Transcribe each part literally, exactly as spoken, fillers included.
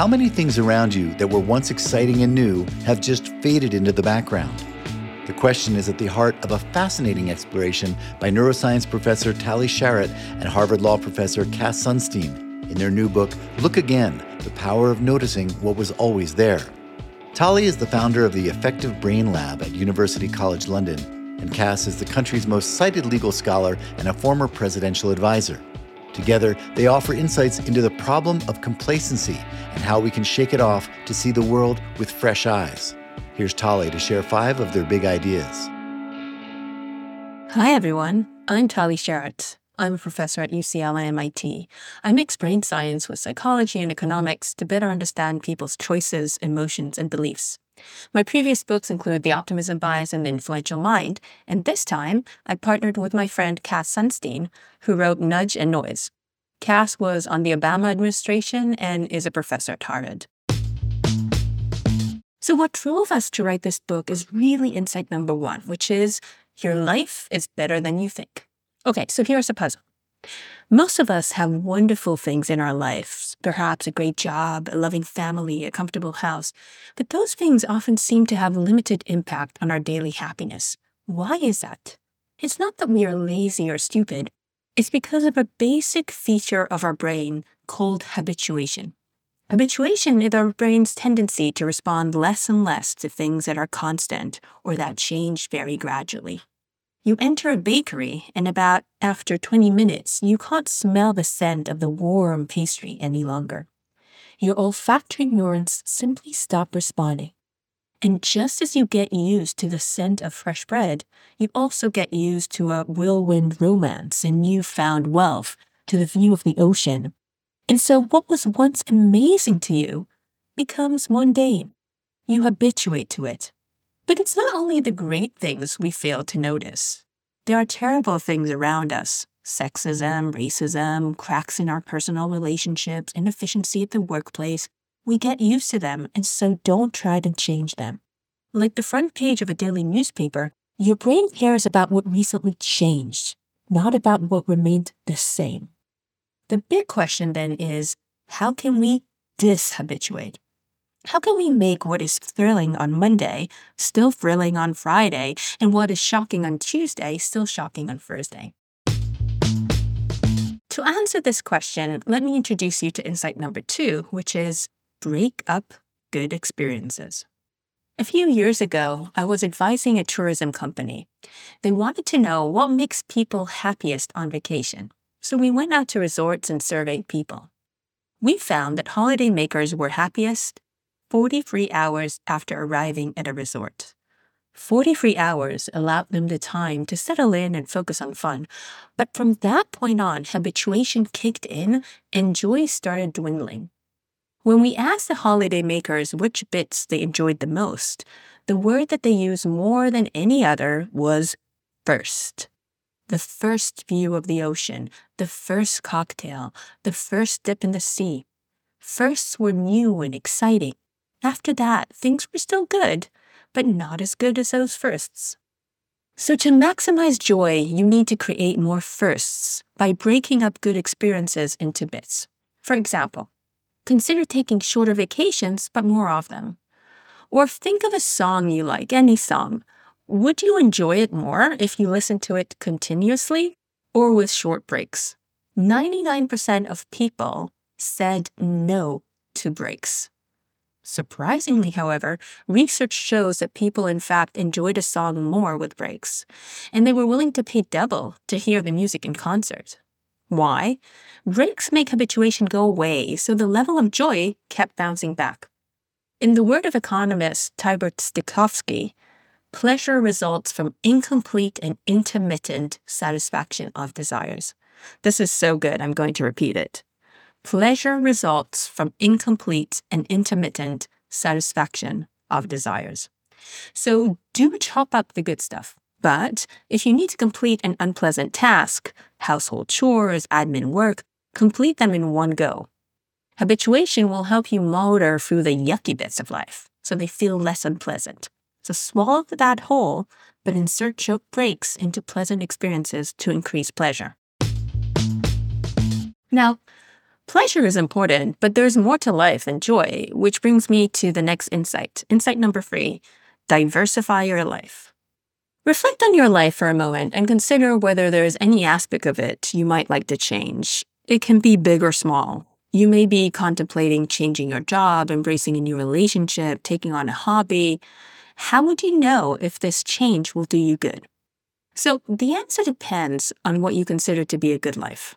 How many things around you that were once exciting and new have just faded into the background? The question is at the heart of a fascinating exploration by neuroscience professor Tali Sharot and Harvard Law professor Cass Sunstein in their new book, Look Again, The Power of Noticing What Was Always There. Tali is the founder of the Effective Brain Lab at University College London, and Cass is the country's most cited legal scholar and a former presidential advisor. Together, they offer insights into the problem of complacency and how we can shake it off to see the world with fresh eyes. Here's Tali to share five of their big ideas. Hi, everyone. I'm Tali Sharot. I'm a professor at U C L A M I T. I mix brain science with psychology and economics to better understand people's choices, emotions, and beliefs. My previous books include The Optimism Bias and The Influential Mind, and this time I partnered with my friend Cass Sunstein, who wrote Nudge and Noise. Cass was on the Obama administration and is a professor at Harvard. So what drove us to write this book is really insight number one, which is your life is better than you think. Okay, so here's a puzzle. Most of us have wonderful things in our lives, perhaps a great job, a loving family, a comfortable house, but those things often seem to have limited impact on our daily happiness. Why is that? It's not that we are lazy or stupid. It's because of a basic feature of our brain called habituation. Habituation is our brain's tendency to respond less and less to things that are constant or that change very gradually. You enter a bakery, and about after twenty minutes, you can't smell the scent of the warm pastry any longer. Your olfactory neurons simply stop responding. And just as you get used to the scent of fresh bread, you also get used to a whirlwind romance and newfound wealth, to the view of the ocean. And so what was once amazing to you becomes mundane. You habituate to it. But it's not only the great things we fail to notice. There are terrible things around us. Sexism, racism, cracks in our personal relationships, inefficiency at the workplace. We get used to them, and so don't try to change them. Like the front page of a daily newspaper, your brain cares about what recently changed, not about what remained the same. The big question then is, how can we dishabituate? How can we make what is thrilling on Monday still thrilling on Friday, and what is shocking on Tuesday still shocking on Thursday? To answer this question, let me introduce you to insight number two, which is break up good experiences. A few years ago, I was advising a tourism company. They wanted to know what makes people happiest on vacation. So we went out to resorts and surveyed people. We found that holidaymakers were happiest forty-three hours after arriving at a resort. forty-three hours allowed them the time to settle in and focus on fun. But from that point on, habituation kicked in and joy started dwindling. When we asked the holidaymakers which bits they enjoyed the most, the word that they used more than any other was first. The first view of the ocean, the first cocktail, the first dip in the sea. Firsts were new and exciting. After that, things were still good, but not as good as those firsts. So to maximize joy, you need to create more firsts by breaking up good experiences into bits. For example, consider taking shorter vacations, but more of them. Or think of a song you like, any song. Would you enjoy it more if you listened to it continuously or with short breaks? ninety-nine percent of people said no to breaks. Surprisingly, however, research shows that people in fact enjoyed a song more with breaks, and they were willing to pay double to hear the music in concert. Why? Breaks make habituation go away, so the level of joy kept bouncing back. In the word of economist Tibor Stikovsky, pleasure results from incomplete and intermittent satisfaction of desires. This is so good, I'm going to repeat it. Pleasure results from incomplete and intermittent satisfaction of desires. So do chop up the good stuff. But if you need to complete an unpleasant task, household chores, admin work, complete them in one go. Habituation will help you motor through the yucky bits of life, so they feel less unpleasant. So swallow that whole, but insert short breaks into pleasant experiences to increase pleasure. Now, Pleasure is important, but there's more to life than joy, which brings me to the next insight. Insight number three, diversify your life. Reflect on your life for a moment and consider whether there's any aspect of it you might like to change. It can be big or small. You may be contemplating changing your job, embracing a new relationship, taking on a hobby. How would you know if this change will do you good? So the answer depends on what you consider to be a good life.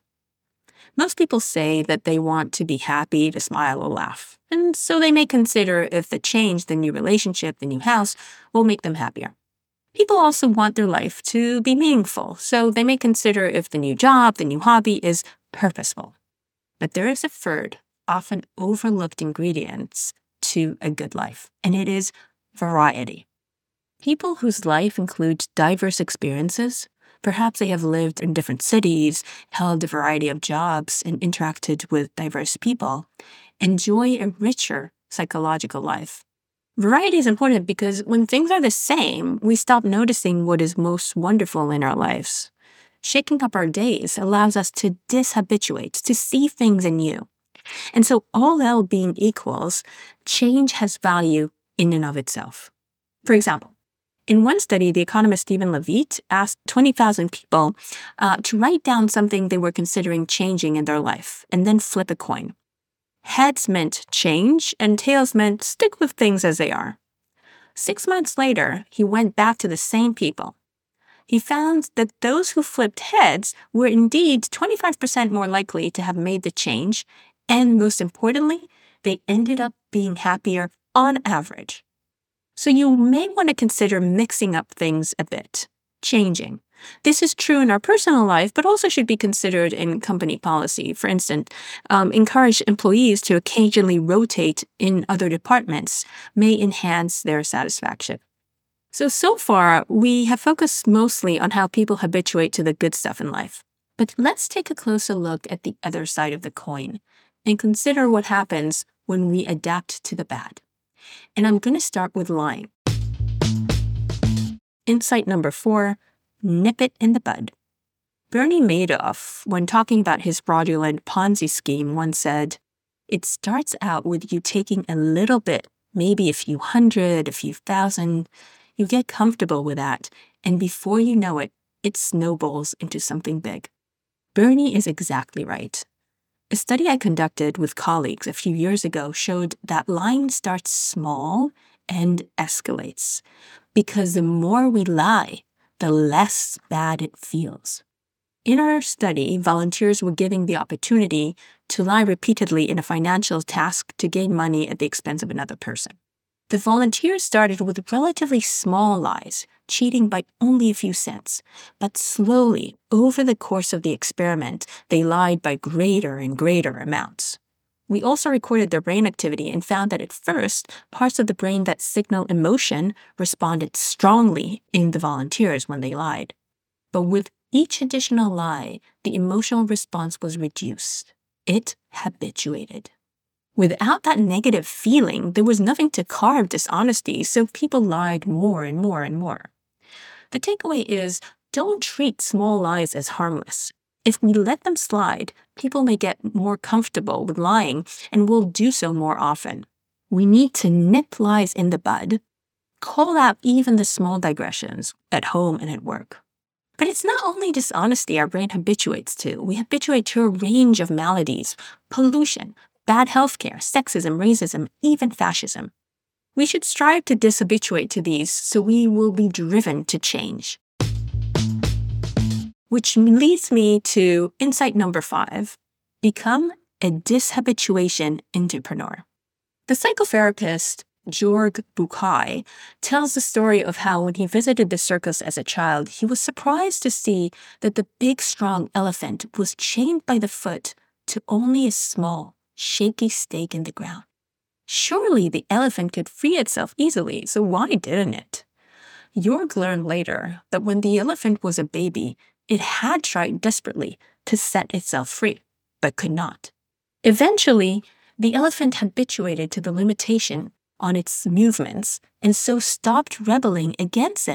Most people say that they want to be happy, to smile or laugh. And so they may consider if the change, the new relationship, the new house will make them happier. People also want their life to be meaningful. So they may consider if the new job, the new hobby is purposeful. But there is a third, often overlooked ingredient to a good life, and it is variety. People whose life includes diverse experiences, perhaps they have lived in different cities, held a variety of jobs, and interacted with diverse people, enjoy a richer psychological life. Variety is important because when things are the same, we stop noticing what is most wonderful in our lives. Shaking up our days allows us to dishabituate, to see things anew. And so all else being equals, change has value in and of itself. For example, in one study, the economist Stephen Levitt asked twenty thousand people uh, to write down something they were considering changing in their life, and then flip a coin. Heads meant change, and tails meant stick with things as they are. Six months later, he went back to the same people. He found that those who flipped heads were indeed twenty-five percent more likely to have made the change, and most importantly, they ended up being happier on average. So you may want to consider mixing up things a bit, changing. This is true in our personal life, but also should be considered in company policy. For instance, um, encourage employees to occasionally rotate in other departments may enhance their satisfaction. So, so far, we have focused mostly on how people habituate to the good stuff in life. But let's take a closer look at the other side of the coin and consider what happens when we adapt to the bad. And I'm going to start with lying. Insight number four, nip it in the bud. Bernie Madoff, when talking about his fraudulent Ponzi scheme, once said, "It starts out with you taking a little bit, maybe a few hundred, a few thousand. You get comfortable with that, and before you know it, it snowballs into something big." Bernie is exactly right. A study I conducted with colleagues a few years ago showed that lying starts small and escalates, because the more we lie, the less bad it feels. In our study, volunteers were given the opportunity to lie repeatedly in a financial task to gain money at the expense of another person. The volunteers started with relatively small lies, cheating by only a few cents, but slowly, over the course of the experiment, they lied by greater and greater amounts. We also recorded their brain activity and found that at first, parts of the brain that signal emotion responded strongly in the volunteers when they lied. But with each additional lie, the emotional response was reduced. It habituated. Without that negative feeling, there was nothing to carve dishonesty, so people lied more and more and more. The takeaway is, don't treat small lies as harmless. If we let them slide, people may get more comfortable with lying and will do so more often. We need to nip lies in the bud, call out even the small digressions at home and at work. But it's not only dishonesty our brain habituates to. We habituate to a range of maladies, pollution, bad healthcare, sexism, racism, even fascism. We should strive to dishabituate to these so we will be driven to change. Which leads me to insight number five, become a dishabituation entrepreneur. The psychotherapist Georg Bucay tells the story of how when he visited the circus as a child, he was surprised to see that the big, strong elephant was chained by the foot to only a small, shaky stake in the ground. Surely the elephant could free itself easily, so why didn't it? Jorg learned later that when the elephant was a baby, it had tried desperately to set itself free, but could not. Eventually, the elephant habituated to the limitation on its movements and so stopped rebelling against him.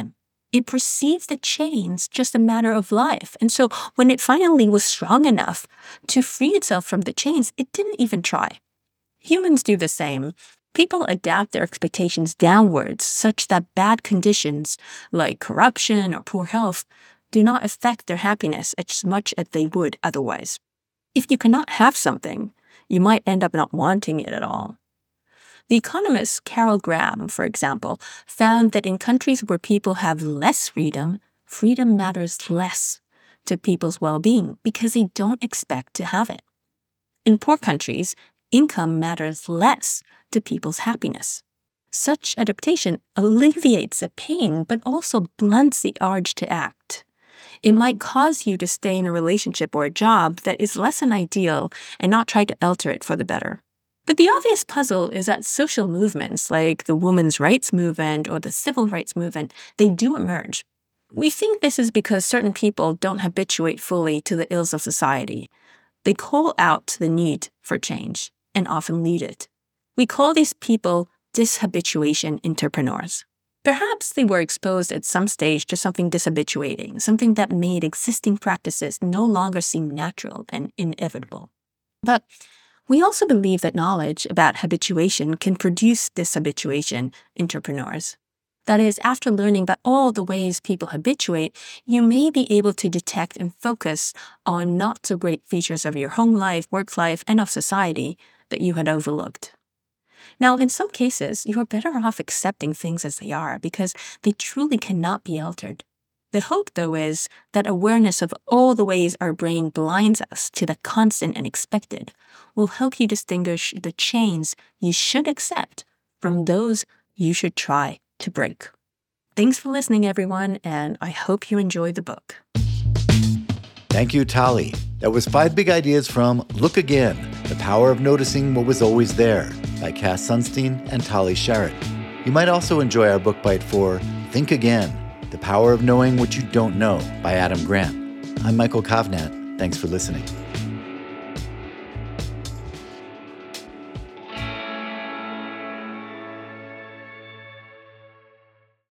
It perceived the chains just a matter of life. And so when it finally was strong enough to free itself from the chains, it didn't even try. Humans do the same. People adapt their expectations downwards such that bad conditions like corruption or poor health do not affect their happiness as much as they would otherwise. If you cannot have something, you might end up not wanting it at all. The economist Carol Graham, for example, found that in countries where people have less freedom, freedom matters less to people's well-being because they don't expect to have it. In poor countries, income matters less to people's happiness. Such adaptation alleviates the pain, but also blunts the urge to act. It might cause you to stay in a relationship or a job that is less than ideal and not try to alter it for the better. But the obvious puzzle is that social movements like the women's rights movement or the civil rights movement, they do emerge. We think this is because certain people don't habituate fully to the ills of society. They call out the need for change and often lead it. We call these people dishabituation entrepreneurs. Perhaps they were exposed at some stage to something dishabituating, something that made existing practices no longer seem natural and inevitable. But we also believe that knowledge about habituation can produce dishabituation entrepreneurs. That is, after learning about all the ways people habituate, you may be able to detect and focus on not so great features of your home life, work life, and of society that you had overlooked. Now, in some cases, you are better off accepting things as they are because they truly cannot be altered. The hope, though, is that awareness of all the ways our brain blinds us to the constant and expected will help you distinguish the chains you should accept from those you should try to break. Thanks for listening, everyone, and I hope you enjoy the book. Thank you, Tali. That was five big ideas from Look Again, The Power of Noticing What Was Always There by Cass Sunstein and Tali Sharot. You might also enjoy our book bite for Think Again, The Power of Knowing What You Don't Know by Adam Grant. I'm Michael Kovnat. Thanks for listening.